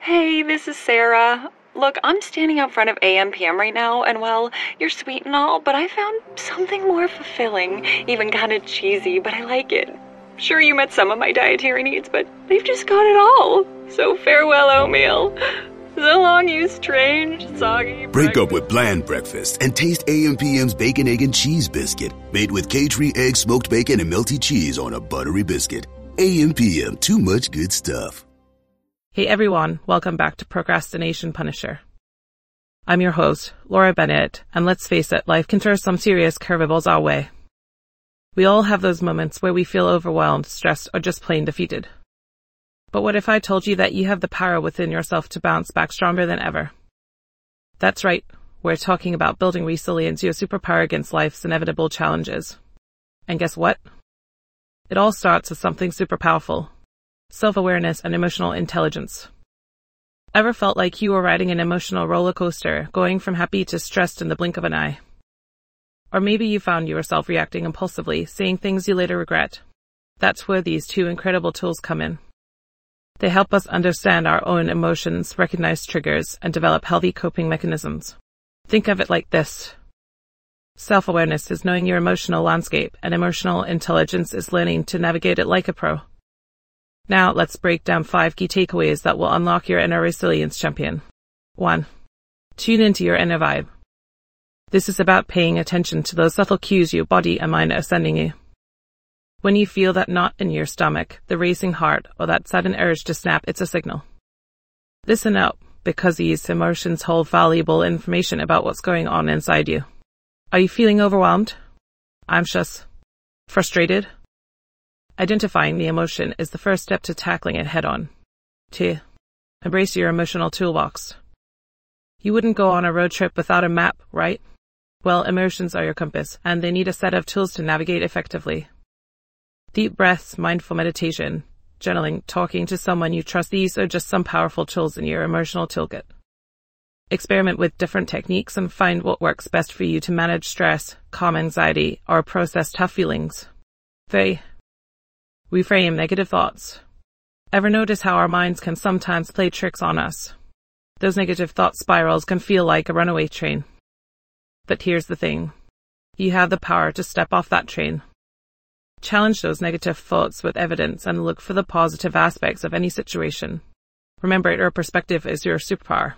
Hey, this is Sarah. Look, I'm standing out front of AMPM right now, and well, you're sweet and all, but I found something more fulfilling, even kind of cheesy, but I like it. Sure, you met some of my dietary needs, but they've just got it all. So farewell, oatmeal. So long, you strange, soggy Break up with bland breakfast and taste AMPM's Bacon, Egg, and Cheese Biscuit, made with K-Tree egg, smoked bacon, and melty cheese on a buttery biscuit. AMPM, too much good stuff. Hey everyone, welcome back to Procrastination Punisher. I'm your host, Laura Bennett, and let's face it, life can throw some serious curveballs our way. We all have those moments where we feel overwhelmed, stressed, or just plain defeated. But what if I told you that you have the power within yourself to bounce back stronger than ever? That's right, we're talking about building resilience, your superpower against life's inevitable challenges. And guess what? It all starts with something super powerful. Self-awareness and emotional intelligence. Ever felt like you were riding an emotional roller coaster, going from happy to stressed in the blink of an eye? Or maybe you found yourself reacting impulsively, saying things you later regret. That's where these two incredible tools come in. They help us understand our own emotions, recognize triggers, and develop healthy coping mechanisms. Think of it like this. Self-awareness is knowing your emotional landscape, and emotional intelligence is learning to navigate it like a pro. Now, let's break down 5 key takeaways that will unlock your inner resilience champion. 1. Tune into your inner vibe. This is about paying attention to those subtle cues your body and mind are sending you. When you feel that knot in your stomach, the racing heart, or that sudden urge to snap, it's a signal. Listen up, because these emotions hold valuable information about what's going on inside you. Are you feeling overwhelmed? Anxious? Frustrated? Identifying the emotion is the first step to tackling it head-on. 2. Embrace your emotional toolbox. You wouldn't go on a road trip without a map, right? Well, emotions are your compass, and they need a set of tools to navigate effectively. Deep breaths, mindful meditation, journaling, talking to someone you trust, these are just some powerful tools in your emotional toolkit. Experiment with different techniques and find what works best for you to manage stress, calm anxiety, or process tough feelings. 3. Reframe negative thoughts. Ever notice how our minds can sometimes play tricks on us? Those negative thought spirals can feel like a runaway train. But here's the thing. You have the power to step off that train. Challenge those negative thoughts with evidence and look for the positive aspects of any situation. Remember, your perspective is your superpower.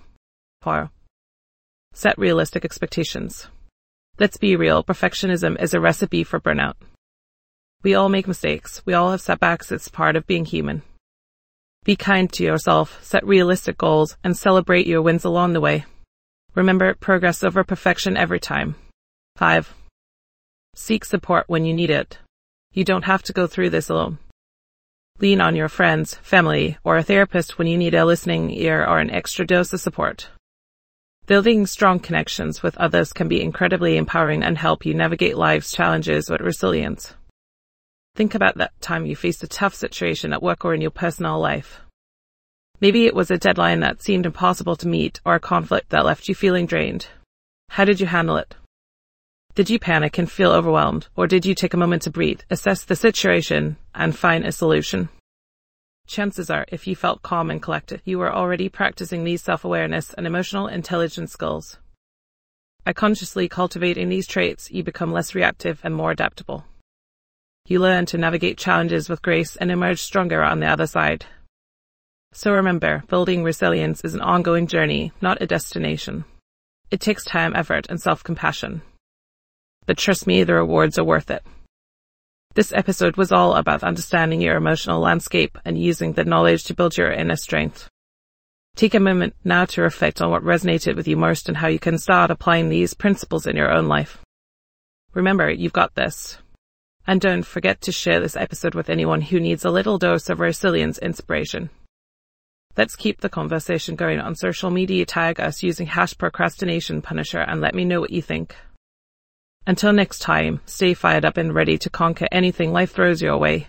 Set realistic expectations. Let's be real, perfectionism is a recipe for burnout. We all make mistakes. We all have setbacks. It's part of being human. Be kind to yourself, set realistic goals, and celebrate your wins along the way. Remember, progress over perfection every time. 5. Seek support when you need it. You don't have to go through this alone. Lean on your friends, family, or a therapist when you need a listening ear or an extra dose of support. Building strong connections with others can be incredibly empowering and help you navigate life's challenges with resilience. Think about that time you faced a tough situation at work or in your personal life. Maybe it was a deadline that seemed impossible to meet or a conflict that left you feeling drained. How did you handle it? Did you panic and feel overwhelmed, or did you take a moment to breathe, assess the situation, and find a solution? Chances are, if you felt calm and collected, you were already practicing these self-awareness and emotional intelligence skills. By consciously cultivating these traits, you become less reactive and more adaptable. You learn to navigate challenges with grace and emerge stronger on the other side. So remember, building resilience is an ongoing journey, not a destination. It takes time, effort, and self-compassion. But trust me, the rewards are worth it. This episode was all about understanding your emotional landscape and using the knowledge to build your inner strength. Take a moment now to reflect on what resonated with you most and how you can start applying these principles in your own life. Remember, you've got this. And don't forget to share this episode with anyone who needs a little dose of resilience inspiration. Let's keep the conversation going on social media. Tag us using #ProcrastinationPunisher and let me know what you think. Until next time, stay fired up and ready to conquer anything life throws your way.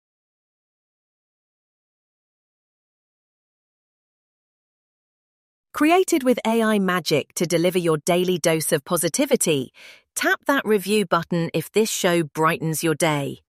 Created with AI magic to deliver your daily dose of positivity, tap that review button if this show brightens your day.